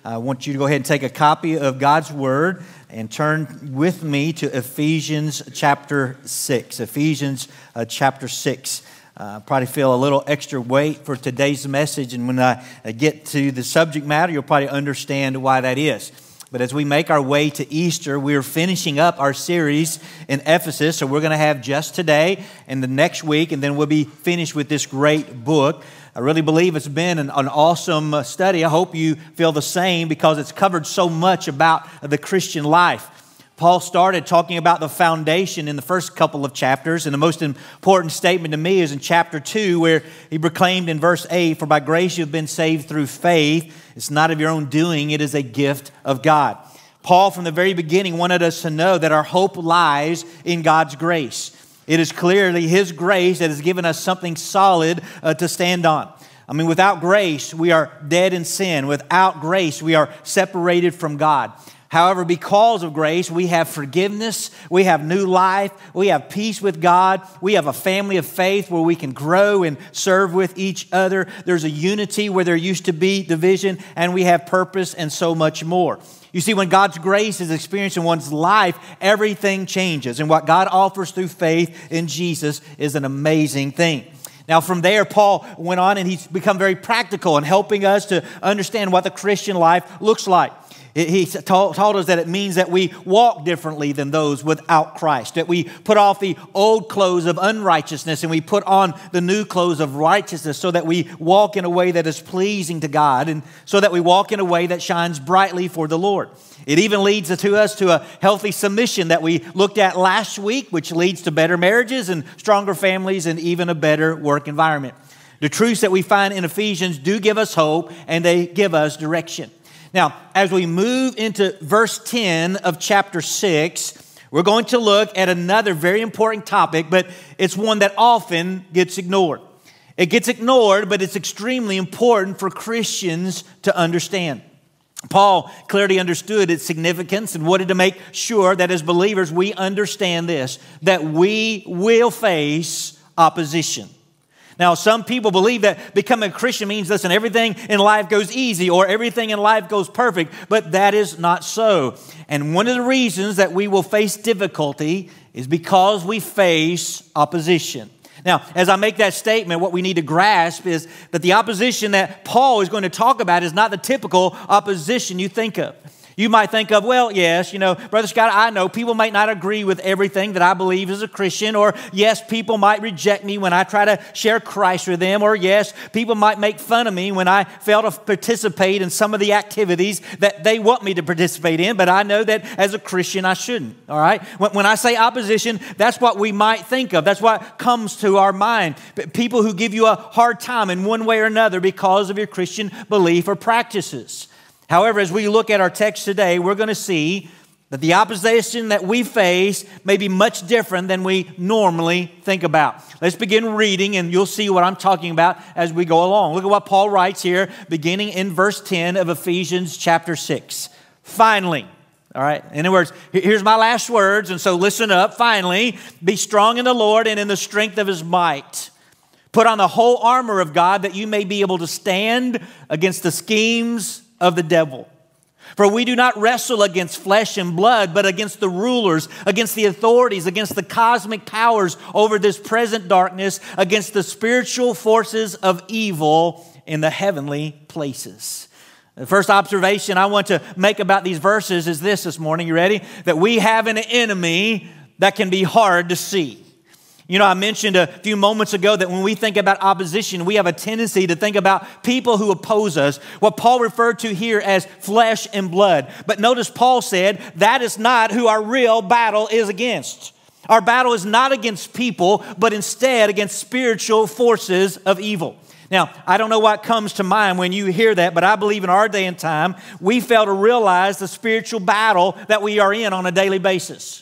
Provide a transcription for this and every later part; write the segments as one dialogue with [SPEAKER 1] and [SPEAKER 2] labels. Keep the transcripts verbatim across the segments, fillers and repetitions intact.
[SPEAKER 1] I want you to go ahead and take a copy of God's Word and turn with me to Ephesians chapter six. Ephesians uh, chapter six. Uh, probably feel a little extra weight for today's message, and when I get to the subject matter, you'll probably understand why that is. But as we make our way to Easter, we're finishing up our series in Ephesus, so we're going to have just today and the next week, and then we'll be finished with this great book. I really believe it's been an, an awesome study. I hope you feel the same because it's covered so much about the Christian life. Paul started talking about the foundation in the first couple of chapters, and the most important statement to me is in chapter two, where he proclaimed in verse eight, "For by grace you have been saved through faith. It's not of your own doing, it is a gift of God." Paul, from the very beginning, wanted us to know that our hope lies in God's grace. It is clearly His grace that has given us something solid uh, to stand on. I mean, without grace, we are dead in sin. Without grace, we are separated from God. However, because of grace, we have forgiveness, we have new life, we have peace with God, we have a family of faith where we can grow and serve with each other. There's a unity where there used to be division, and we have purpose and so much more. You see, when God's grace is experienced in one's life, everything changes. And what God offers through faith in Jesus is an amazing thing. Now, from there, Paul went on and he's become very practical in helping us to understand what the Christian life looks like. He told us that it means that we walk differently than those without Christ, that we put off the old clothes of unrighteousness and we put on the new clothes of righteousness, so that we walk in a way that is pleasing to God, and so that we walk in a way that shines brightly for the Lord. It even leads to us to a healthy submission that we looked at last week, which leads to better marriages and stronger families and even a better work environment. The truths that we find in Ephesians do give us hope, and they give us direction. Now, as we move into verse ten of chapter six, we're going to look at another very important topic, but it's one that often gets ignored. It gets ignored, but it's extremely important for Christians to understand. Paul clearly understood its significance and wanted to make sure that as believers we understand this, that we will face opposition. Now, some people believe that becoming a Christian means, listen, everything in life goes easy or everything in life goes perfect, but that is not so. And one of the reasons that we will face difficulty is because we face opposition. Now, as I make that statement, what we need to grasp is that the opposition that Paul is going to talk about is not the typical opposition you think of. You might think of, well, yes, you know, Brother Scott, I know people might not agree with everything that I believe as a Christian, or yes, people might reject me when I try to share Christ with them, or yes, people might make fun of me when I fail to participate in some of the activities that they want me to participate in, but I know that as a Christian I shouldn't, all right? When, when I say opposition, that's what we might think of. That's what comes to our mind. People who give you a hard time in one way or another because of your Christian belief or practices. However, as we look at our text today, we're going to see that the opposition that we face may be much different than we normally think about. Let's begin reading, and you'll see what I'm talking about as we go along. Look at what Paul writes here, beginning in verse ten of Ephesians chapter six. Finally, all right, in other words, here's my last words, and so listen up. Finally, be strong in the Lord and in the strength of His might. Put on the whole armor of God that you may be able to stand against the schemes of the devil. For we do not wrestle against flesh and blood, but against the rulers, against the authorities, against the cosmic powers over this present darkness, against the spiritual forces of evil in the heavenly places. The first observation I want to make about these verses is this this morning. You ready? That we have an enemy that can be hard to see. You know, I mentioned a few moments ago that when we think about opposition, we have a tendency to think about people who oppose us, what Paul referred to here as flesh and blood. But notice Paul said that is not who our real battle is against. Our battle is not against people, but instead against spiritual forces of evil. Now, I don't know what comes to mind when you hear that, but I believe in our day and time, we fail to realize the spiritual battle that we are in on a daily basis.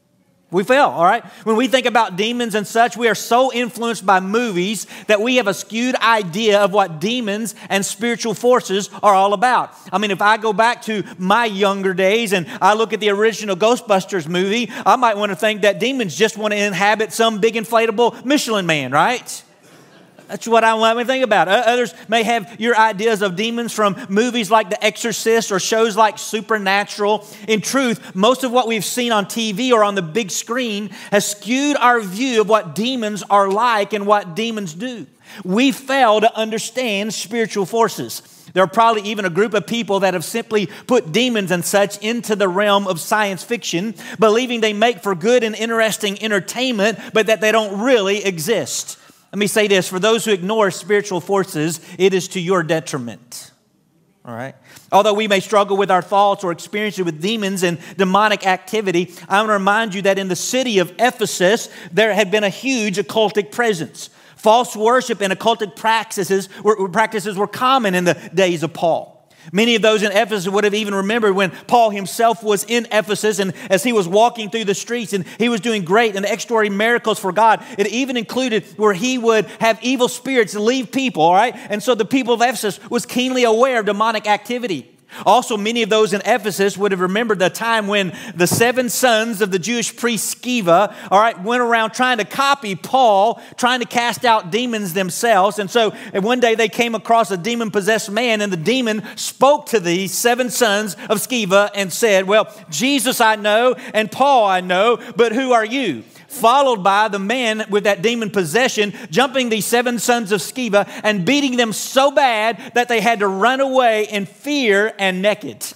[SPEAKER 1] We fail, all right? When we think about demons and such, we are so influenced by movies that we have a skewed idea of what demons and spiritual forces are all about. I mean, if I go back to my younger days and I look at the original Ghostbusters movie, I might want to think that demons just want to inhabit some big inflatable Michelin man, right? That's what I want to think about. Others may have your ideas of demons from movies like The Exorcist or shows like Supernatural. In truth, most of what we've seen on T V or on the big screen has skewed our view of what demons are like and what demons do. We fail to understand spiritual forces. There are probably even a group of people that have simply put demons and such into the realm of science fiction, believing they make for good and interesting entertainment, but that they don't really exist. Let me say this, for those who ignore spiritual forces, it is to your detriment. All right? Although we may struggle with our thoughts or experiences with demons and demonic activity, I want to remind you that in the city of Ephesus, there had been a huge occultic presence. False worship and occultic practices were, practices were common in the days of Paul. Many of those in Ephesus would have even remembered when Paul himself was in Ephesus, and as he was walking through the streets and he was doing great and extraordinary miracles for God. It even included where he would have evil spirits leave people, all right? And so the people of Ephesus was keenly aware of demonic activity. Also, many of those in Ephesus would have remembered the time when the seven sons of the Jewish priest Sceva, all right, went around trying to copy Paul, trying to cast out demons themselves. And so and one day they came across a demon-possessed man, and the demon spoke to these seven sons of Sceva and said, well, Jesus I know, and Paul I know, but who are you? Followed by the man with that demon possession, jumping these seven sons of Sceva and beating them so bad that they had to run away in fear and naked.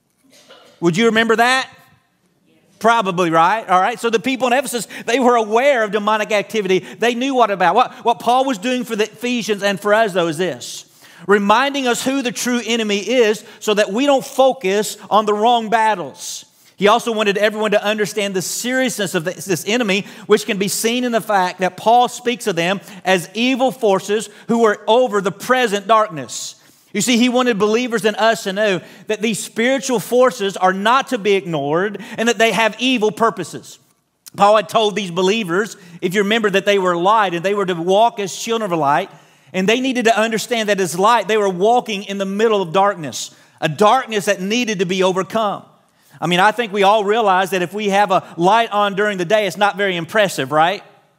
[SPEAKER 1] Would you remember that? Probably, right? All right. So the people in Ephesus, they were aware of demonic activity. They knew what about. What, what Paul was doing for the Ephesians and for us, though, is this. Reminding us who the true enemy is so that we don't focus on the wrong battles. He also wanted everyone to understand the seriousness of this enemy, which can be seen in the fact that Paul speaks of them as evil forces who are over the present darkness. You see, he wanted believers and us to know that these spiritual forces are not to be ignored and that they have evil purposes. Paul had told these believers, if you remember, that they were light and they were to walk as children of light, and they needed to understand that as light, they were walking in the middle of darkness, a darkness that needed to be overcome. I mean, I think we all realize that if we have a light on during the day, it's not very impressive, right?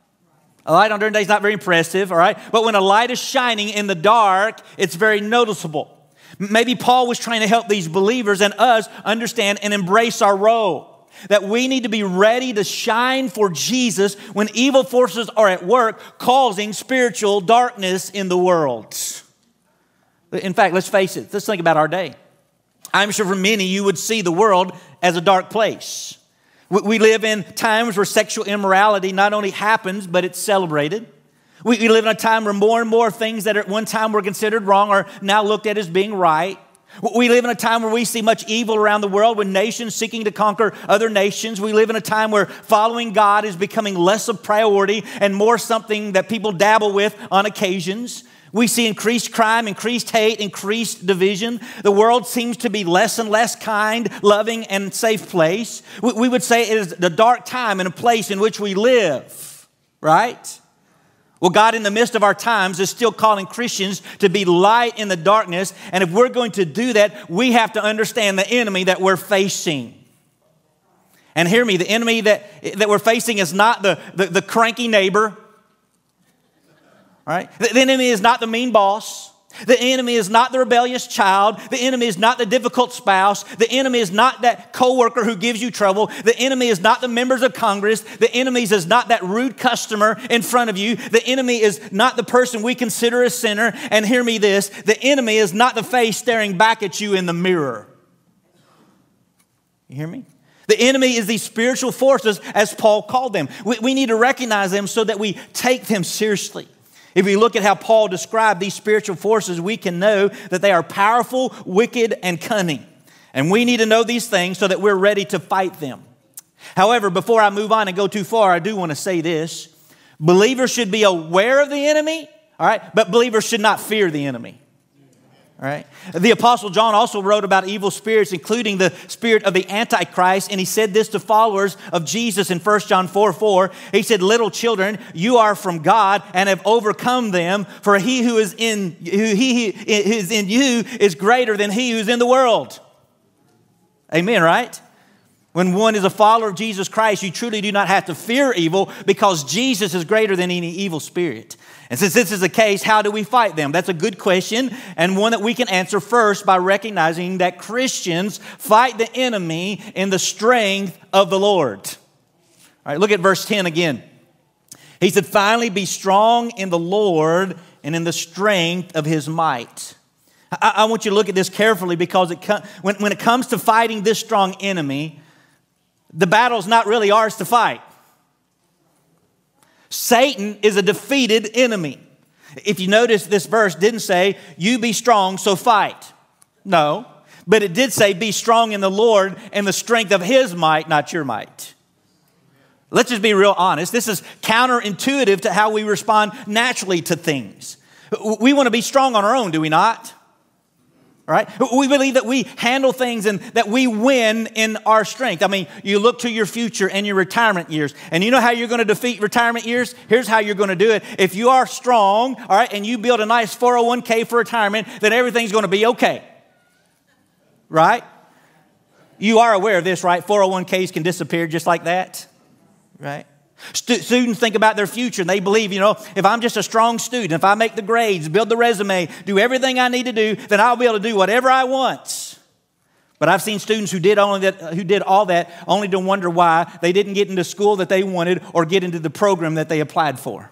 [SPEAKER 1] A light on during the day is not very impressive, all right? But when a light is shining in the dark, it's very noticeable. Maybe Paul was trying to help these believers and us understand and embrace our role. That we need to be ready to shine for Jesus when evil forces are at work, causing spiritual darkness in the world. In fact, let's face it, let's think about our day. I'm sure for many, you would see the world as a dark place. We live in times where sexual immorality not only happens, but it's celebrated. We live in a time where more and more things that at one time were considered wrong are now looked at as being right. We live in a time where we see much evil around the world, with nations seeking to conquer other nations. We live in a time where following God is becoming less a priority and more something that people dabble with on occasions. We see increased crime, increased hate, increased division. The world seems to be less and less kind, loving, and safe place. We would say it is the dark time and a place in which we live, right? Well, God in the midst of our times is still calling Christians to be light in the darkness. And if we're going to do that, we have to understand the enemy that we're facing. And hear me, the enemy that, that we're facing is not the, the, the cranky neighbor. Right? The enemy is not the mean boss. The enemy is not the rebellious child. The enemy is not the difficult spouse. The enemy is not that coworker who gives you trouble. The enemy is not the members of Congress. The enemy is not that rude customer in front of you. The enemy is not the person we consider a sinner. And hear me this, the enemy is not the face staring back at you in the mirror. You hear me? The enemy is these spiritual forces, as Paul called them. We, we need to recognize them so that we take them seriously. If we look at how Paul described these spiritual forces, we can know that they are powerful, wicked, and cunning. And we need to know these things so that we're ready to fight them. However, before I move on and go too far, I do want to say this. Believers should be aware of the enemy, all right, but believers should not fear the enemy. All right. The Apostle John also wrote about evil spirits, including the spirit of the Antichrist. And he said this to followers of Jesus in First John four four. He said, little children, you are from God and have overcome them. For he who is in, who he who is in you is greater than he who's in the world. Amen, right? When one is a follower of Jesus Christ, you truly do not have to fear evil because Jesus is greater than any evil spirit. And since this is the case, how do we fight them? That's a good question, and one that we can answer first by recognizing that Christians fight the enemy in the strength of the Lord. All right, look at verse ten again. He said, finally be strong in the Lord and in the strength of his might. I, I want you to look at this carefully because it when, when it comes to fighting this strong enemy, the battle's not really ours to fight. Satan is a defeated enemy. If you notice, this verse didn't say, you be strong, so fight. No, but it did say, be strong in the Lord and the strength of his might, not your might. Let's just be real honest. This is counterintuitive to how we respond naturally to things. We want to be strong on our own, do we not? Right? We believe that we handle things and that we win in our strength. I mean, you look to your future and your retirement years, and you know how you're going to defeat retirement years? Here's how you're going to do it. If you are strong, all right, and you build a nice four oh one k for retirement, then everything's going to be okay. Right? You are aware of this, right? four oh one k's can disappear just like that. Right? Students think about their future and they believe, you know, if I'm just a strong student, if I make the grades, build the resume, do everything I need to do, then I'll be able to do whatever I want. But I've seen students who did only that, who did all that only to wonder why they didn't get into school that they wanted or get into the program that they applied for.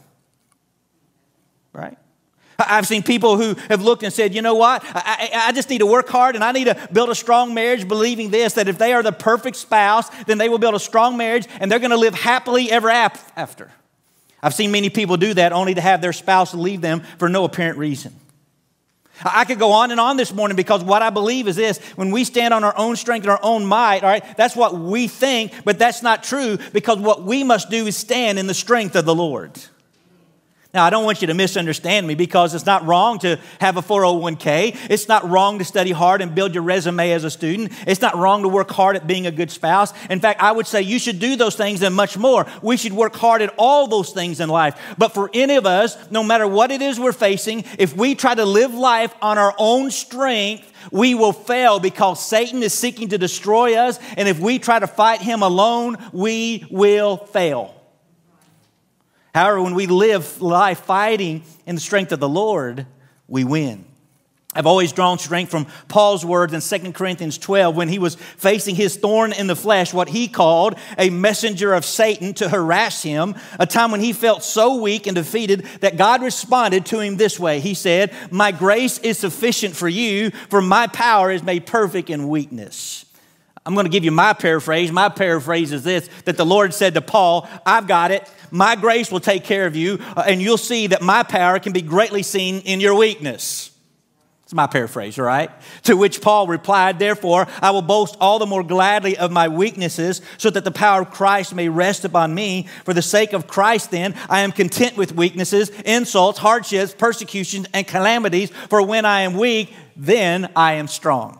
[SPEAKER 1] Right? I've seen people who have looked and said, you know what, I, I, I just need to work hard and I need to build a strong marriage, believing this, that if they are the perfect spouse, then they will build a strong marriage and they're going to live happily ever after. I've seen many people do that only to have their spouse leave them for no apparent reason. I could go on and on this morning because what I believe is this: when we stand on our own strength and our own might, all right, that's what we think, but that's not true, because what we must do is stand in the strength of the Lord. Now, I don't want you to misunderstand me, because it's not wrong to have a four oh one k. It's not wrong to study hard and build your resume as a student. It's not wrong to work hard at being a good spouse. In fact, I would say you should do those things and much more. We should work hard at all those things in life. But for any of us, no matter what it is we're facing, if we try to live life on our own strength, we will fail, because Satan is seeking to destroy us. And if we try to fight him alone, we will fail. However, when we live life fighting in the strength of the Lord, we win. I've always drawn strength from Paul's words in Second Corinthians twelve when he was facing his thorn in the flesh, what he called a messenger of Satan to harass him, a time when he felt so weak and defeated that God responded to him this way. He said, "My grace is sufficient for you, for my power is made perfect in weakness." I'm going to give you my paraphrase. My paraphrase is this, that the Lord said to Paul, "I've got it. My grace will take care of you, uh, and you'll see that my power can be greatly seen in your weakness." It's my paraphrase, all right? To which Paul replied, "Therefore, I will boast all the more gladly of my weaknesses, so that the power of Christ may rest upon me. For the sake of Christ, then, I am content with weaknesses, insults, hardships, persecutions, and calamities. For when I am weak, then I am strong."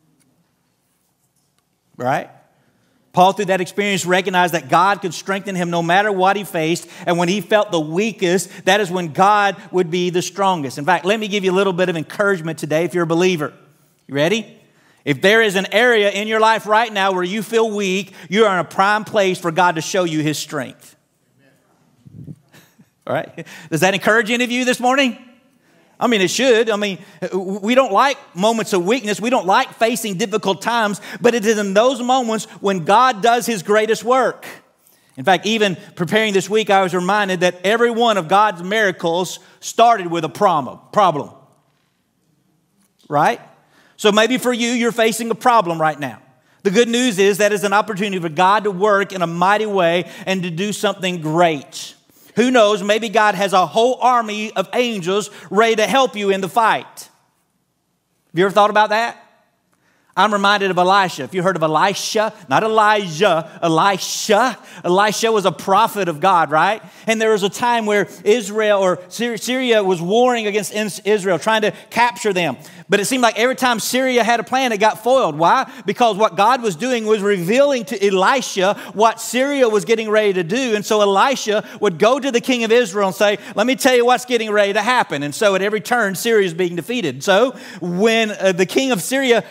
[SPEAKER 1] Right? Paul, through that experience, recognized that God could strengthen him no matter what he faced. And when he felt the weakest, that is when God would be the strongest. In fact, let me give you a little bit of encouragement today if you're a believer. You ready? If there is an area in your life right now where you feel weak, you are in a prime place for God to show you his strength. All right? Does that encourage any of you this morning? I mean, it should. I mean, we don't like moments of weakness. We don't like facing difficult times, but it is in those moments when God does his greatest work. In fact, even preparing this week, I was reminded that every one of God's miracles started with a problem. Right? So maybe for you, you're facing a problem right now. The good news is that is an opportunity for God to work in a mighty way and to do something great. Who knows, maybe God has a whole army of angels ready to help you in the fight. Have you ever thought about that? I'm reminded of Elisha. If you heard of Elisha, not Elijah, Elisha. Elisha was a prophet of God, right? And there was a time where Israel or Syria was warring against Israel, trying to capture them. But it seemed like every time Syria had a plan, it got foiled. Why? Because what God was doing was revealing to Elisha what Syria was getting ready to do. And so Elisha would go to the king of Israel and say, "Let me tell you what's getting ready to happen." And so at every turn, Syria is being defeated. So when uh, the king of Syria found out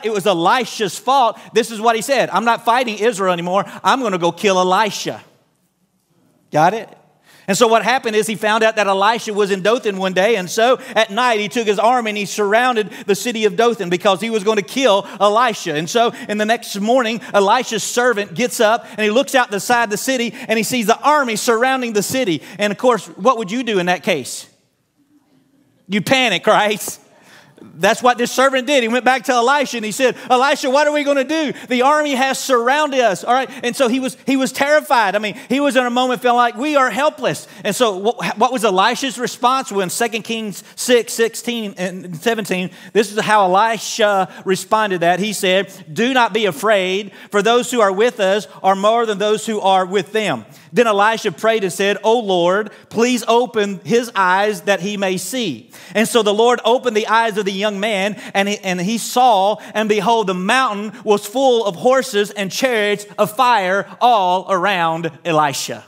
[SPEAKER 1] out it was Elisha's fault, this is what he said. I'm not fighting Israel anymore. I'm going to go kill Elisha. Got it? And so what happened is he found out that Elisha was in Dothan one day, and so at night he took his army and he surrounded the city of Dothan because he was going to kill Elisha. And so in the next morning, Elisha's servant gets up and he looks out the side of the city and he sees the army surrounding the city. And of course, what would you do in that case? You panic, right? That's what this servant did. He went back to Elisha and he said, Elisha, what are we going to do? The army has surrounded us. All right. And so he was he was terrified. I mean, he was in a moment feeling like we are helpless. And so what, what was Elisha's response? Well, in Second Kings six, sixteen and seventeen, this is how Elisha responded to that. He said, do not be afraid, for those who are with us are more than those who are with them. Then Elisha prayed and said, O Lord, please open his eyes that he may see. And so the Lord opened the eyes of the young man, and he, and he saw, and behold, the mountain was full of horses and chariots of fire all around Elisha.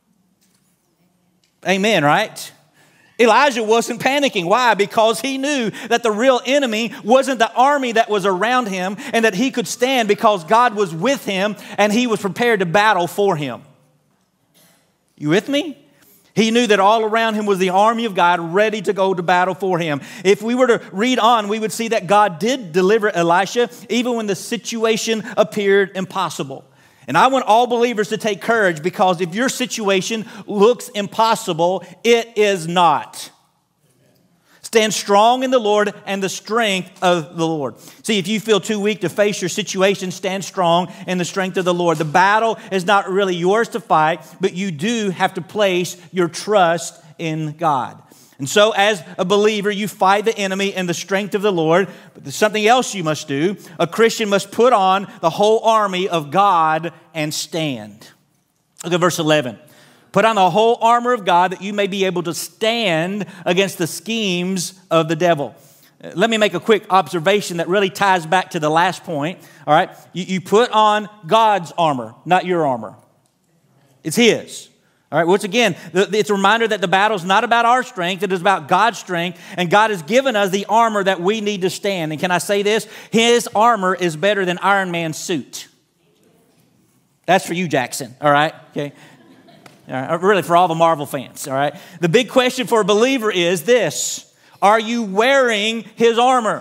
[SPEAKER 1] Amen, right? Elijah wasn't panicking. Why? Because he knew that the real enemy wasn't the army that was around him, and that he could stand because God was with him, and he was prepared to battle for him. You with me? He knew that all around him was the army of God ready to go to battle for him. If we were to read on, we would see that God did deliver Elisha even when the situation appeared impossible. And I want all believers to take courage, because if your situation looks impossible, it is not. Stand strong in the Lord and the strength of the Lord. See, if you feel too weak to face your situation, stand strong in the strength of the Lord. The battle is not really yours to fight, but you do have to place your trust in God. And so as a believer, you fight the enemy in the strength of the Lord. But there's something else you must do. A Christian must put on the whole army of God and stand. Look at verse eleven. Put on the whole armor of God that you may be able to stand against the schemes of the devil. Let me make a quick observation that really ties back to the last point. All right, you, you put on God's armor, not your armor. It's His. All right, once again, it's a reminder that the battle is not about our strength. It is about God's strength, and God has given us the armor that we need to stand. And can I say this? His armor is better than Iron Man's suit. That's for you, Jackson. All right, okay. All right, really, for all the Marvel fans, all right? The big question for a believer is this: are you wearing His armor?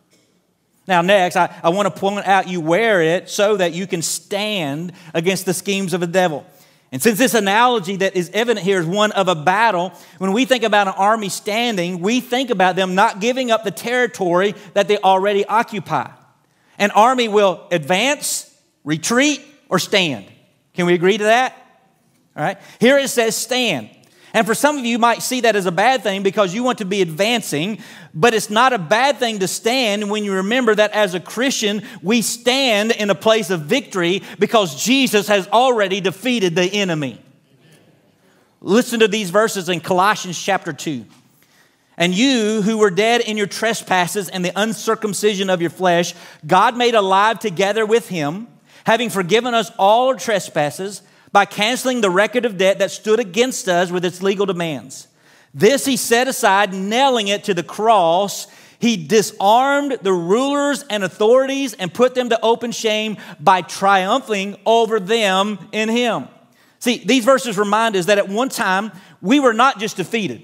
[SPEAKER 1] Now, next, I, I want to point out you wear it so that you can stand against the schemes of the devil. And since this analogy that is evident here is one of a battle, when we think about an army standing, we think about them not giving up the territory that they already occupy. An army will advance, retreat, or stand. Can we agree to that? All right. Here it says stand. And for some of you, you might see that as a bad thing because you want to be advancing, but it's not a bad thing to stand when you remember that as a Christian, we stand in a place of victory because Jesus has already defeated the enemy. Listen to these verses in Colossians chapter two. And you who were dead in your trespasses and the uncircumcision of your flesh, God made alive together with Him, having forgiven us all our trespasses, by canceling the record of debt that stood against us with its legal demands. This He set aside, nailing it to the cross. He disarmed the rulers and authorities and put them to open shame by triumphing over them in Him. See, these verses remind us that at one time, we were not just defeated.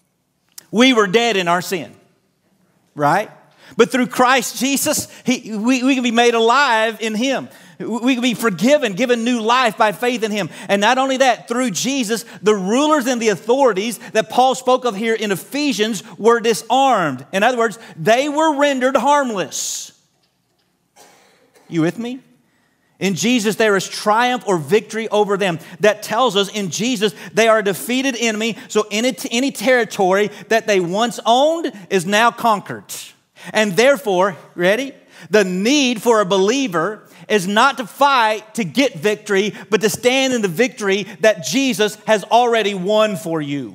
[SPEAKER 1] We were dead in our sin, right? But through Christ Jesus, he, we, we can be made alive in Him. We can be forgiven, given new life by faith in Him. And not only that, through Jesus, the rulers and the authorities that Paul spoke of here in Ephesians were disarmed. In other words, they were rendered harmless. You with me? In Jesus, there is triumph or victory over them. That tells us in Jesus, they are a defeated enemy. So any, any territory that they once owned is now conquered. And therefore, ready? The need for a believer is not to fight to get victory, but to stand in the victory that Jesus has already won for you.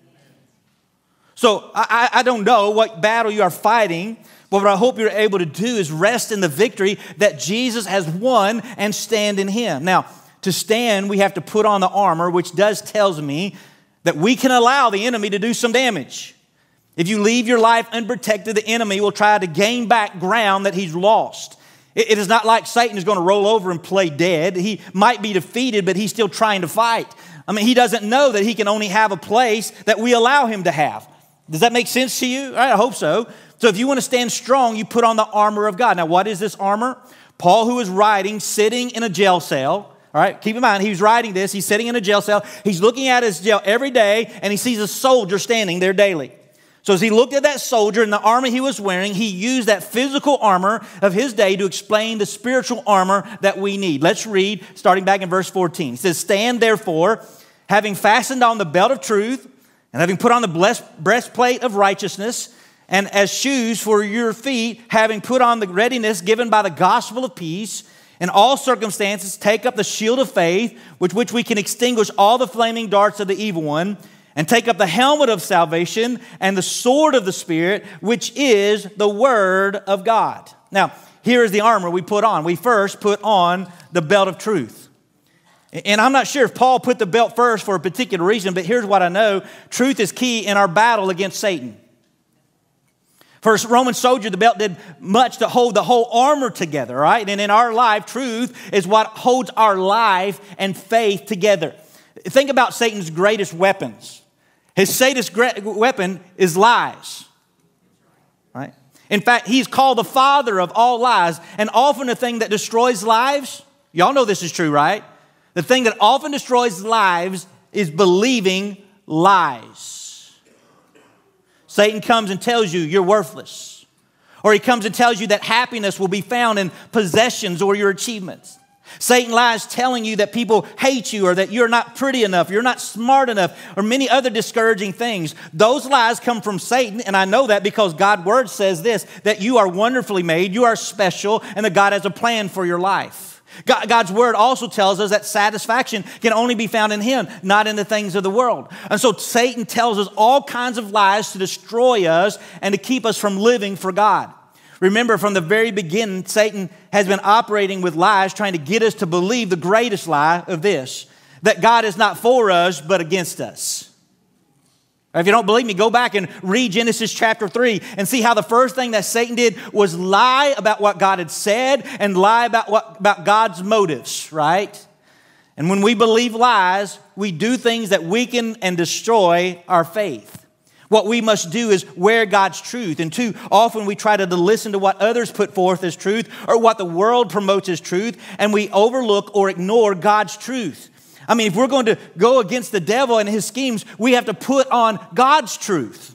[SPEAKER 1] So I, I don't know what battle you are fighting, but what I hope you're able to do is rest in the victory that Jesus has won and stand in Him. Now, to stand, we have to put on the armor, which does tells me that we can allow the enemy to do some damage. If you leave your life unprotected, the enemy will try to gain back ground that he's lost. It is not like Satan is going to roll over and play dead. He might be defeated, but he's still trying to fight. I mean, he doesn't know that he can only have a place that we allow him to have. Does that make sense to you? I hope so. So if you want to stand strong, you put on the armor of God. Now, what is this armor? Paul, who is writing, sitting in a jail cell. All right, keep in mind, he's writing this. He's sitting in a jail cell. He's looking at his jail every day, and he sees a soldier standing there daily. So as he looked at that soldier and the armor he was wearing, he used that physical armor of his day to explain the spiritual armor that we need. Let's read, starting back in verse fourteen. He says, "Stand therefore, having fastened on the belt of truth, and having put on the breastplate of righteousness, and as shoes for your feet, having put on the readiness given by the gospel of peace, in all circumstances take up the shield of faith, with which we can extinguish all the flaming darts of the evil one, and take up the helmet of salvation and the sword of the Spirit, which is the word of God." Now, here is the armor we put on. We first put on the belt of truth. And I'm not sure if Paul put the belt first for a particular reason, but here's what I know. Truth is key in our battle against Satan. For a Roman soldier, the belt did much to hold the whole armor together, right? And in our life, truth is what holds our life and faith together. Think about Satan's greatest weapons. His greatest weapon is lies, right? In fact, he's called the father of all lies. And often the thing that destroys lives, y'all know this is true, right? The thing that often destroys lives is believing lies. Satan comes and tells you you're worthless. Or he comes and tells you that happiness will be found in possessions or your achievements. Satan lies telling you that people hate you or that you're not pretty enough, you're not smart enough, or many other discouraging things. Those lies come from Satan, and I know that because God's word says this, that you are wonderfully made, you are special, and that God has a plan for your life. God, God's word also tells us that satisfaction can only be found in him, not in the things of the world. And so Satan tells us all kinds of lies to destroy us and to keep us from living for God. Remember, from the very beginning, Satan has been operating with lies, trying to get us to believe the greatest lie of this, that God is not for us, but against us. If you don't believe me, go back and read Genesis chapter three and see how the first thing that Satan did was lie about what God had said and lie about what about God's motives, right? And when we believe lies, we do things that weaken and destroy our faith. What we must do is wear God's truth. And too often we try to listen to what others put forth as truth or what the world promotes as truth, and we overlook or ignore God's truth. I mean, if we're going to go against the devil and his schemes, we have to put on God's truth,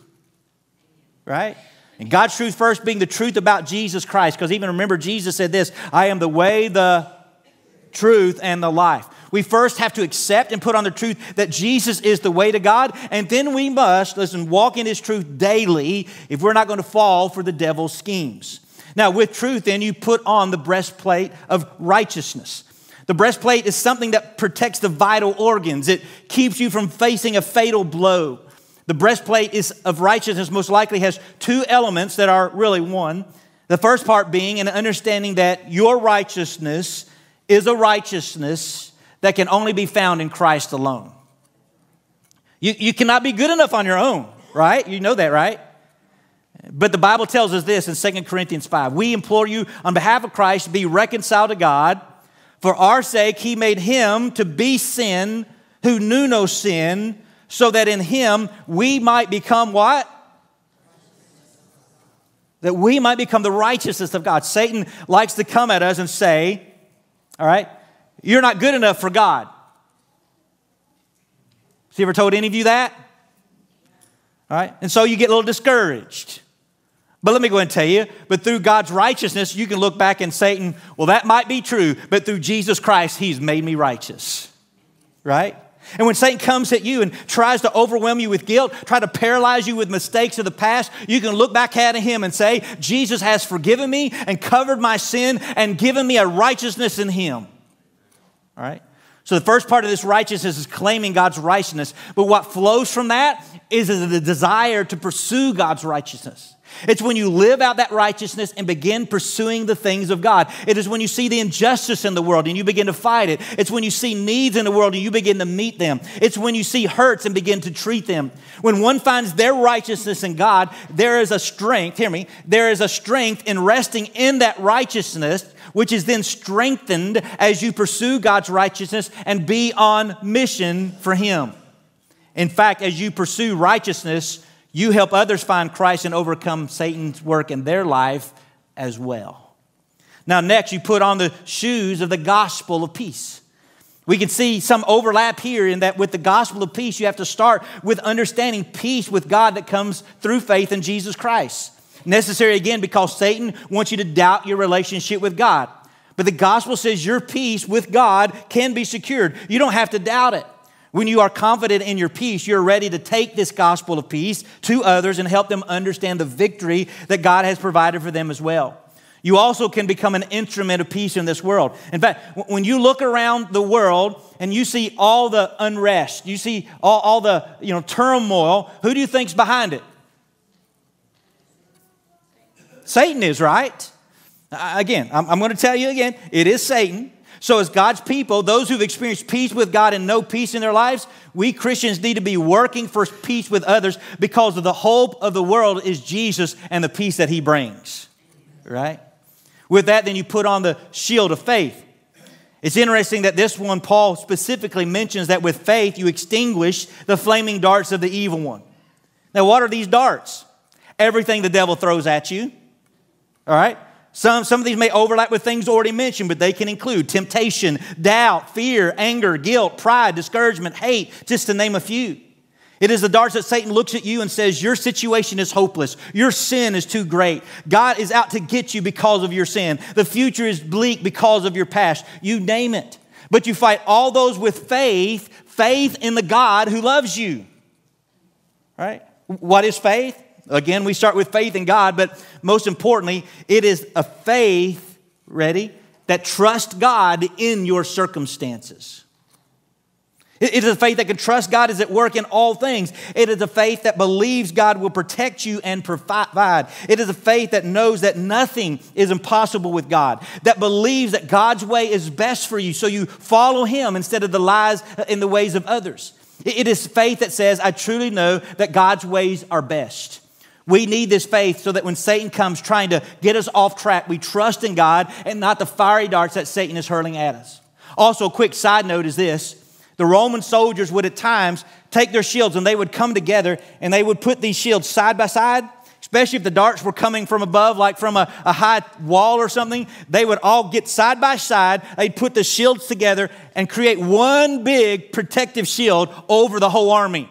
[SPEAKER 1] right? And God's truth first being the truth about Jesus Christ, because even remember, Jesus said this, "I am the way, the truth, and the life." We first have to accept and put on the truth that Jesus is the way to God, and then we must, listen, walk in his truth daily if we're not going to fall for the devil's schemes. Now, with truth, then, you put on the breastplate of righteousness. The breastplate is something that protects the vital organs. It keeps you from facing a fatal blow. The breastplate is of righteousness most likely has two elements that are really one. The first part being an understanding that your righteousness is a righteousness that can only be found in Christ alone. You, you cannot be good enough on your own, right? You know that, right? But the Bible tells us this in Second Corinthians five. "We implore you on behalf of Christ to be reconciled to God. For our sake, he made him to be sin who knew no sin, so that in him we might become what? That we might become the righteousness of God." Satan likes to come at us and say, all right, you're not good enough for God. Has he ever told any of you that? All right, and so you get a little discouraged. But let me go ahead and tell you, but through God's righteousness, you can look back and Satan, well, that might be true, but through Jesus Christ, he's made me righteous, right? And when Satan comes at you and tries to overwhelm you with guilt, try to paralyze you with mistakes of the past, you can look back at him and say, Jesus has forgiven me and covered my sin and given me a righteousness in him, all right? So the first part of this righteousness is claiming God's righteousness. But what flows from that is the desire to pursue God's righteousness. It's when you live out that righteousness and begin pursuing the things of God. It is when you see the injustice in the world and you begin to fight it. It's when you see needs in the world and you begin to meet them. It's when you see hurts and begin to treat them. When one finds their righteousness in God, there is a strength, hear me, there is a strength in resting in that righteousness, which is then strengthened as you pursue God's righteousness and be on mission for Him. In fact, as you pursue righteousness, you help others find Christ and overcome Satan's work in their life as well. Now, next, you put on the shoes of the gospel of peace. We can see some overlap here in that with the gospel of peace, you have to start with understanding peace with God that comes through faith in Jesus Christ. Necessary, again, because Satan wants you to doubt your relationship with God. But the gospel says your peace with God can be secured. You don't have to doubt it. When you are confident in your peace, you're ready to take this gospel of peace to others and help them understand the victory that God has provided for them as well. You also can become an instrument of peace in this world. In fact, when you look around the world and you see all the unrest, you see all, all the you know turmoil, who do you think's behind it? Satan is, right? Again, I'm, I'm going to tell you again, it is Satan. So as God's people, those who've experienced peace with God and no peace in their lives, we Christians need to be working for peace with others because of the hope of the world is Jesus and the peace that He brings, right? With that, then you put on the shield of faith. It's interesting that this one, Paul specifically mentions that with faith, you extinguish the flaming darts of the evil one. Now, what are these darts? Everything the devil throws at you, all right? Some, some of these may overlap with things already mentioned, but they can include temptation, doubt, fear, anger, guilt, pride, discouragement, hate, just to name a few. It is the darts that Satan looks at you and says, your situation is hopeless. Your sin is too great. God is out to get you because of your sin. The future is bleak because of your past. You name it. But you fight all those with faith, faith in the God who loves you. Right? What is faith? Again, we start with faith in God, but most importantly, it is a faith, ready, that trusts God in your circumstances. It is a faith that can trust God is at work in all things. It is a faith that believes God will protect you and provide. It is a faith that knows that nothing is impossible with God, that believes that God's way is best for you, so you follow Him instead of the lies in the ways of others. It is faith that says, I truly know that God's ways are best. We need this faith so that when Satan comes trying to get us off track, we trust in God and not the fiery darts that Satan is hurling at us. Also, a quick side note is this. The Roman soldiers would at times take their shields and they would come together and they would put these shields side by side, especially if the darts were coming from above, like from a, a high wall or something. They would all get side by side. They'd put the shields together and create one big protective shield over the whole army.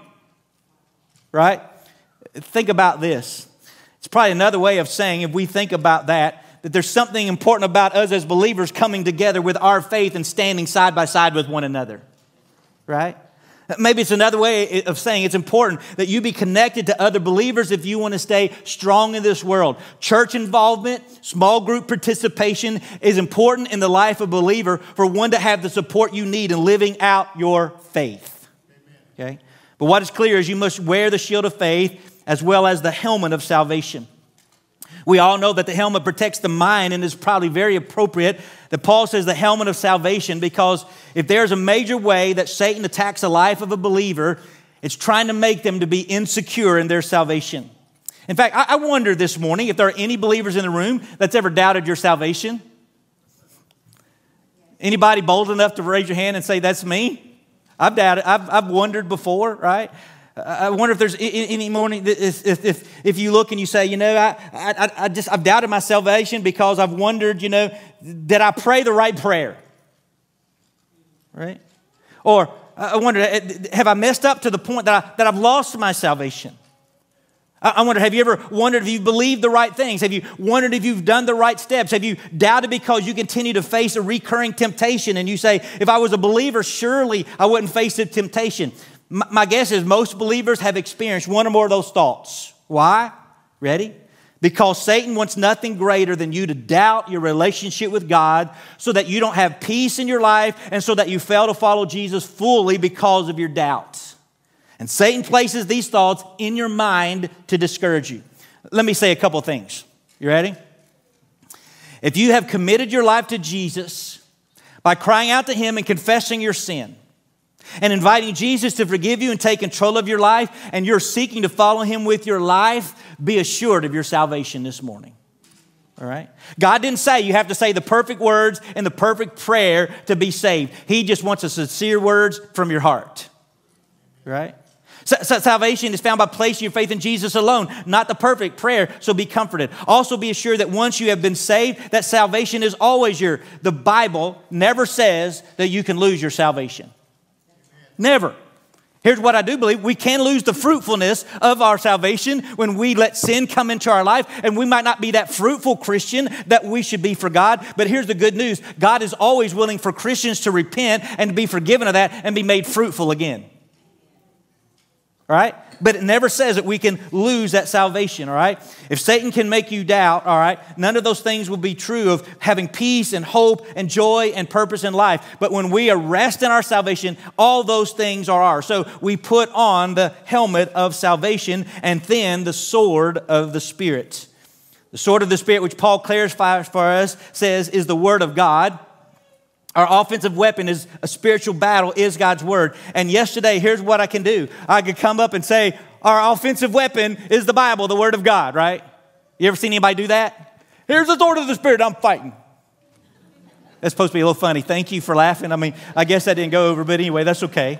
[SPEAKER 1] Right? Think about this. It's probably another way of saying, if we think about that, that there's something important about us as believers coming together with our faith and standing side by side with one another. Right? Maybe it's another way of saying it's important that you be connected to other believers if you want to stay strong in this world. Church involvement, small group participation is important in the life of a believer for one to have the support you need in living out your faith. Okay? But what is clear is you must wear the shield of faith as well as the helmet of salvation. We all know that the helmet protects the mind and is probably very appropriate that Paul says the helmet of salvation, because if there's a major way that Satan attacks the life of a believer, it's trying to make them to be insecure in their salvation. In fact, I wonder this morning if there are any believers in the room that's ever doubted your salvation. Anybody bold enough to raise your hand and say, that's me? I've doubted, I've, I've wondered before, right? I wonder if there's any morning, if, if, if you look and you say, you know, I, I, I just, I've doubted my salvation because I've wondered, you know, did I pray the right prayer? Right? Or I wonder, have I messed up to the point that, I, that I've lost my salvation? I wonder, have you ever wondered if you've believed the right things? Have you wondered if you've done the right steps? Have you doubted because you continue to face a recurring temptation and you say, if I was a believer, surely I wouldn't face the temptation? My guess is most believers have experienced one or more of those thoughts. Why? Ready? Because Satan wants nothing greater than you to doubt your relationship with God so that you don't have peace in your life and so that you fail to follow Jesus fully because of your doubts. And Satan places these thoughts in your mind to discourage you. let me say a couple things. You ready? If you have committed your life to Jesus by crying out to Him and confessing your sin and inviting Jesus to forgive you and take control of your life, and you're seeking to follow Him with your life, be assured of your salvation this morning. All right? God didn't say you have to say the perfect words and the perfect prayer to be saved. He just wants a sincere words from your heart. Right? So, so salvation is found by placing your faith in Jesus alone, not the perfect prayer, so be comforted. Also be assured that once you have been saved, that salvation is always your. The Bible never says that you can lose your salvation. Never. Here's what I do believe. We can lose the fruitfulness of our salvation when we let sin come into our life, and we might not be that fruitful Christian that we should be for God. But here's the good news. God is always willing for Christians to repent and to be forgiven of that and be made fruitful again. All right? But it never says that we can lose that salvation, all right? If Satan can make you doubt, all right, none of those things will be true of having peace and hope and joy and purpose in life. But when we rest in our salvation, all those things are ours. So we put on the helmet of salvation and then the sword of the Spirit. The sword of the Spirit, which Paul clarifies for us, says is the Word of God. Our offensive weapon is a spiritual battle, is God's Word. And yesterday, here's what I can do. I could come up and say, our offensive weapon is the Bible, the Word of God, right? You ever seen anybody do that? Here's the sword of the Spirit, I'm fighting. That's supposed to be a little funny. Thank you for laughing. I mean, I guess that didn't go over, but anyway, that's okay.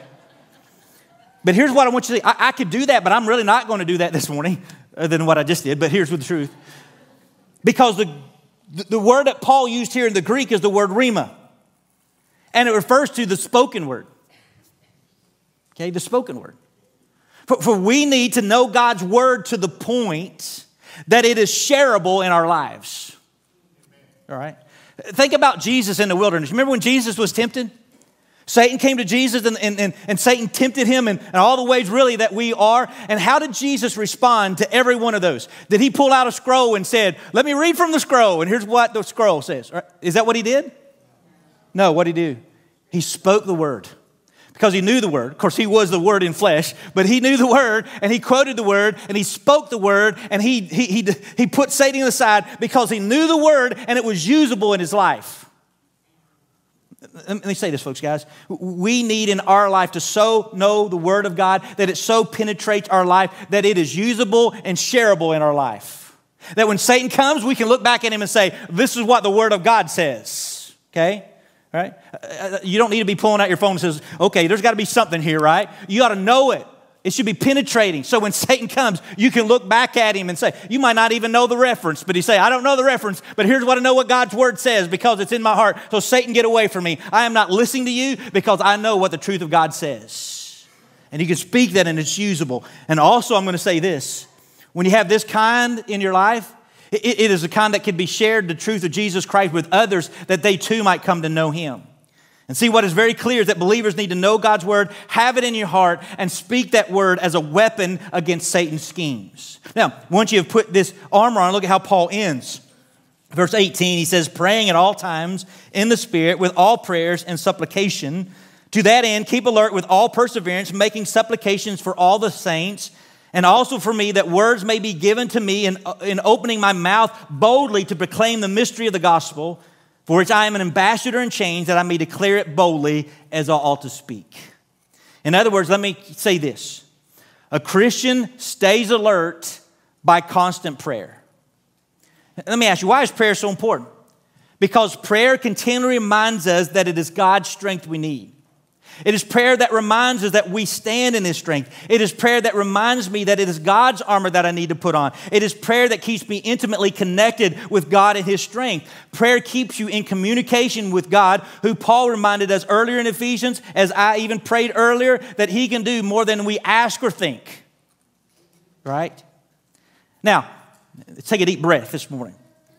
[SPEAKER 1] But here's what I want you to see. I, I could do that, but I'm really not going to do that this morning, other than what I just did. But here's the truth. Because the, the word that Paul used here in the Greek is the word rhema. And it refers to the spoken word. Okay, the spoken word. For, for we need to know God's word to the point that it is shareable in our lives. All right? Think about Jesus in the wilderness. Remember when Jesus was tempted? Satan came to Jesus and, and, and, and Satan tempted him in, in all the ways really that we are. And how did Jesus respond to every one of those? Did he pull out a scroll and said, let me read from the scroll, and here's what the scroll says? Is that what he did? No, what did he do? He spoke the word because he knew the word. Of course, he was the word in flesh, but he knew the word and he quoted the word and he spoke the word and he, he, he, he put Satan aside because he knew the word and it was usable in his life. Let me say this, folks, guys. We need in our life to so know the word of God that it so penetrates our life that it is usable and shareable in our life. That when Satan comes, we can look back at him and say, this is what the word of God says, okay? Right? You don't need to be pulling out your phone and says, okay, there's got to be something here, right? You ought to know it. It should be penetrating. So when Satan comes, you can look back at him and say, you might not even know the reference, but he say, I don't know the reference, but here's what I know what God's word says because it's in my heart. So Satan, get away from me. I am not listening to you because I know what the truth of God says. And you can speak that and it's usable. And also I'm going to say this. When you have this kind in your life, It, it is the kind that can be shared, the truth of Jesus Christ, with others that they too might come to know Him. And see, what is very clear is that believers need to know God's word, have it in your heart, and speak that word as a weapon against Satan's schemes. Now, once you have put this armor on, look at how Paul ends. Verse eighteen, he says, praying at all times in the Spirit with all prayers and supplication. To that end, keep alert with all perseverance, making supplications for all the saints, and also for me, that words may be given to me in, in opening my mouth boldly to proclaim the mystery of the gospel, for which I am an ambassador in chains, that I may declare it boldly as I ought to speak. In other words, let me say this. A Christian stays alert by constant prayer. Let me ask you, why is prayer so important? Because prayer continually reminds us that it is God's strength we need. It is prayer that reminds us that we stand in His strength. It is prayer that reminds me that it is God's armor that I need to put on. It is prayer that keeps me intimately connected with God and His strength. Prayer keeps you in communication with God, who Paul reminded us earlier in Ephesians, as I even prayed earlier, that He can do more than we ask or think. Right? Now, let's take a deep breath this morning.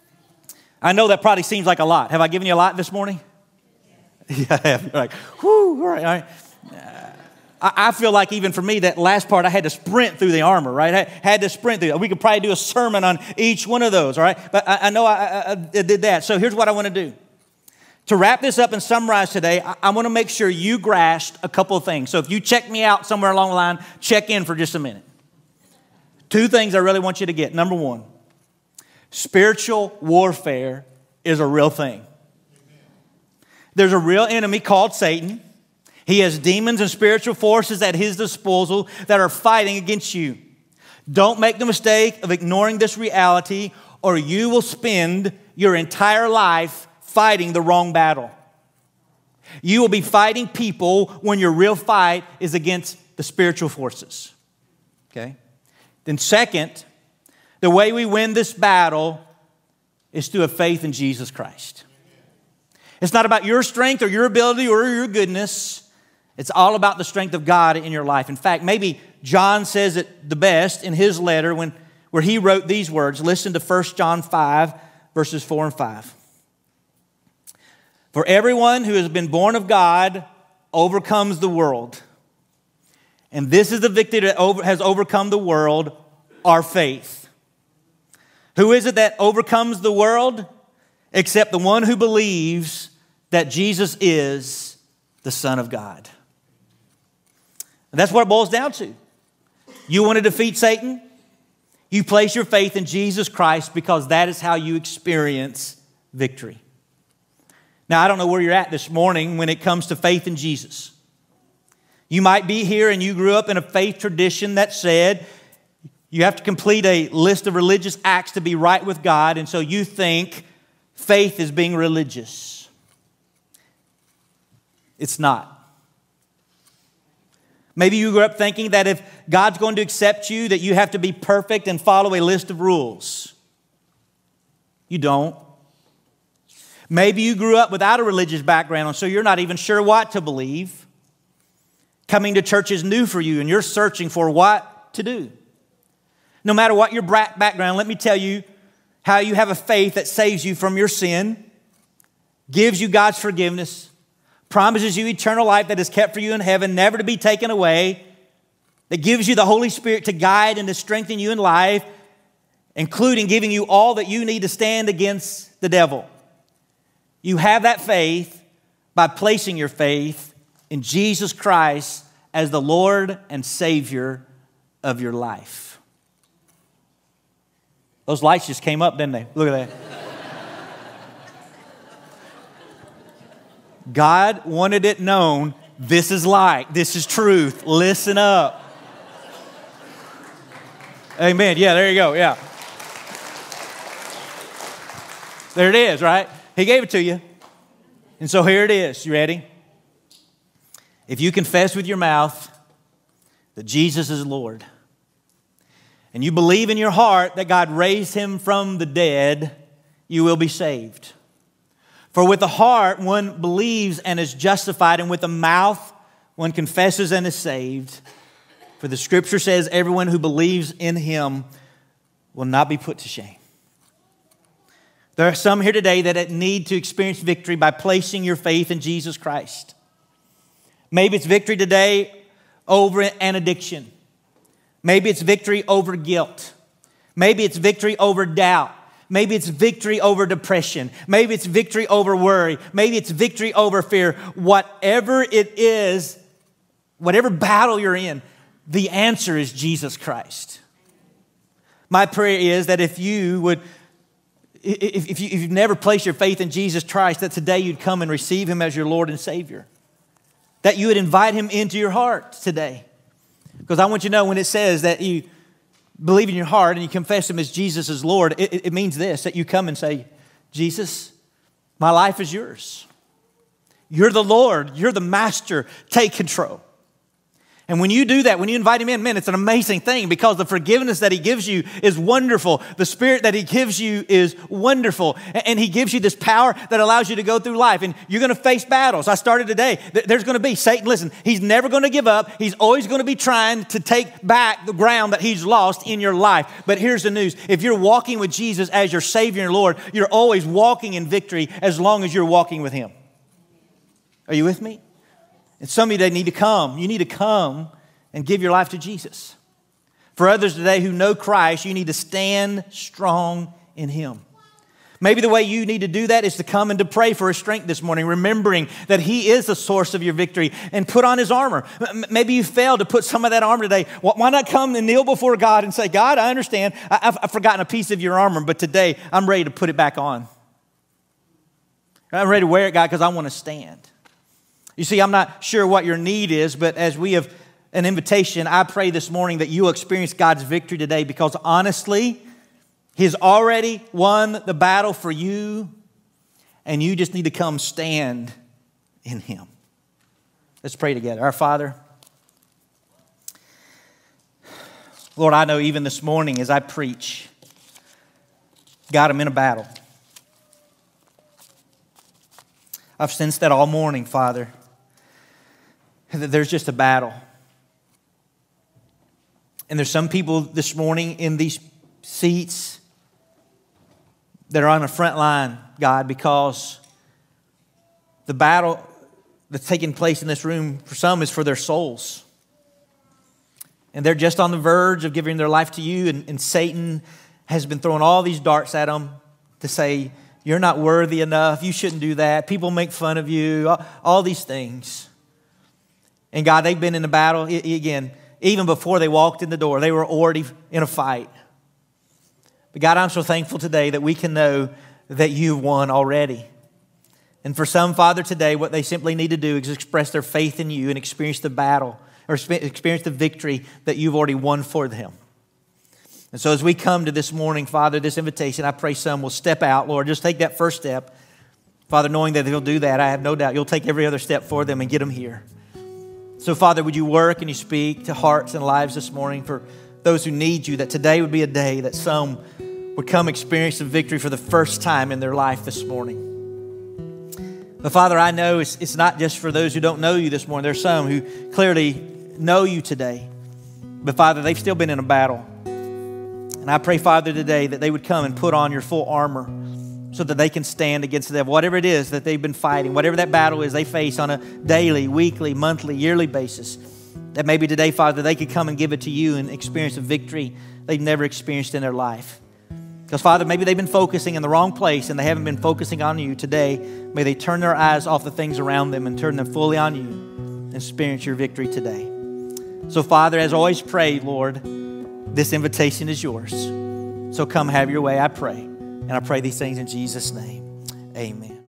[SPEAKER 1] I know that probably seems like a lot. Have I given you a lot this morning? Yeah, I have. You're like, whoo, all right, all right. Uh, I, I feel like even for me, that last part, I had to sprint through the armor, right? I had to sprint through it. We could probably do a sermon on each one of those, all right? But I, I know I, I, I did that. So here's what I want to do. To wrap this up and summarize today, I, I want to make sure you grasped a couple of things. So if you check me out somewhere along the line, check in for just a minute. Two things I really want you to get. Number one, spiritual warfare is a real thing. There's a real enemy called Satan. He has demons and spiritual forces at his disposal that are fighting against you. Don't make the mistake of ignoring this reality, or you will spend your entire life fighting the wrong battle. You will be fighting people when your real fight is against the spiritual forces. Okay? Then second, the way we win this battle is through a faith in Jesus Christ. It's not about your strength or your ability or your goodness. It's all about the strength of God in your life. In fact, maybe John says it the best in his letter when, where he wrote these words. Listen to First John five, verses four and five. For everyone who has been born of God overcomes the world. And this is the victory that over, has overcome the world, our faith. Who is it that overcomes the world? Except the one who believes that Jesus is the Son of God. And that's what it boils down to. You want to defeat Satan? You place your faith in Jesus Christ, because that is how you experience victory. Now, I don't know where you're at this morning when it comes to faith in Jesus. You might be here and you grew up in a faith tradition that said you have to complete a list of religious acts to be right with God, and so you think faith is being religious. It's not. Maybe you grew up thinking that if God's going to accept you, that you have to be perfect and follow a list of rules. You don't. Maybe you grew up without a religious background, and so you're not even sure what to believe. Coming to church is new for you, and you're searching for what to do. No matter what your background, let me tell you how you have a faith that saves you from your sin, gives you God's forgiveness, promises you eternal life that is kept for you in heaven, never to be taken away, that gives you the Holy Spirit to guide and to strengthen you in life, including giving you all that you need to stand against the devil. You have that faith by placing your faith in Jesus Christ as the Lord and Savior of your life. Those lights just came up, didn't they? Look at that. God wanted it known, this is light, this is truth, listen up. Amen, yeah, there you go, yeah. There it is, right? He gave it to you. And so here it is, you ready? If you confess with your mouth that Jesus is Lord, and you believe in your heart that God raised him from the dead, you will be saved. For with the heart one believes and is justified, and with the mouth one confesses and is saved. For the scripture says, everyone who believes in him will not be put to shame. There are some here today that need to experience victory by placing your faith in Jesus Christ. Maybe it's victory today over an addiction. Maybe it's victory over guilt. Maybe it's victory over doubt. Maybe it's victory over depression. Maybe it's victory over worry. Maybe it's victory over fear. Whatever it is, whatever battle you're in, the answer is Jesus Christ. My prayer is that if you would, if, if, you, if you've never placed your faith in Jesus Christ, that today you'd come and receive him as your Lord and Savior. That you would invite him into your heart today. Because I want you to know when it says that you believe in your heart and you confess him as Jesus as Lord, it, it means this, that you come and say, Jesus, my life is yours. You're the Lord. You're the master. Take control. And when you do that, when you invite him in, man, it's an amazing thing, because the forgiveness that he gives you is wonderful. The Spirit that he gives you is wonderful. And he gives you this power that allows you to go through life. And you're going to face battles. I started today. There's going to be Satan. Listen, he's never going to give up. He's always going to be trying to take back the ground that he's lost in your life. But here's the news. If you're walking with Jesus as your Savior and Lord, you're always walking in victory as long as you're walking with him. Are you with me? And some of you today need to come. You need to come and give your life to Jesus. For others today who know Christ, you need to stand strong in him. Maybe the way you need to do that is to come and to pray for his strength this morning, remembering that he is the source of your victory, and put on his armor. M- maybe you failed to put some of that armor today. Why not come and kneel before God and say, God, I understand. I- I've-, I've forgotten a piece of your armor, but today I'm ready to put it back on. I'm ready to wear it, God, because I want to stand. You see, I'm not sure what your need is, but as we have an invitation, I pray this morning that you will experience God's victory today, because honestly, He's already won the battle for you, and you just need to come stand in Him. Let's pray together. Our Father, Lord, I know even this morning as I preach, God, I'm in a battle. I've sensed that all morning, Father, that there's just a battle. And there's some people this morning in these seats that are on the front line, God, because the battle that's taking place in this room for some is for their souls. And they're just on the verge of giving their life to you, and, and Satan has been throwing all these darts at them to say, you're not worthy enough, you shouldn't do that, people make fun of you, all, all these things. And God, they've been in the battle, again, even before they walked in the door, they were already in a fight. But God, I'm so thankful today that we can know that you've won already. And for some, Father, today, what they simply need to do is express their faith in you and experience the battle, or experience the victory that you've already won for them. And so as we come to this morning, Father, this invitation, I pray some will step out. Lord, just take that first step. Father, knowing that they'll do that, I have no doubt you'll take every other step for them and get them here. So, Father, would you work and you speak to hearts and lives this morning for those who need you, that today would be a day that some would come experience the victory for the first time in their life this morning. But Father, I know it's, it's not just for those who don't know you this morning. There's some who clearly know you today. But Father, they've still been in a battle. And I pray, Father, today that they would come and put on your full armor so that they can stand against the devil. Whatever it is that they've been fighting, whatever that battle is they face on a daily, weekly, monthly, yearly basis, that maybe today, Father, they could come and give it to you and experience a victory they've never experienced in their life. Because, Father, maybe they've been focusing in the wrong place and they haven't been focusing on you. Today, may they turn their eyes off the things around them and turn them fully on you and experience your victory today. So, Father, as always, pray, Lord, this invitation is yours. So come have your way, I pray. And I pray these things in Jesus' name. Amen.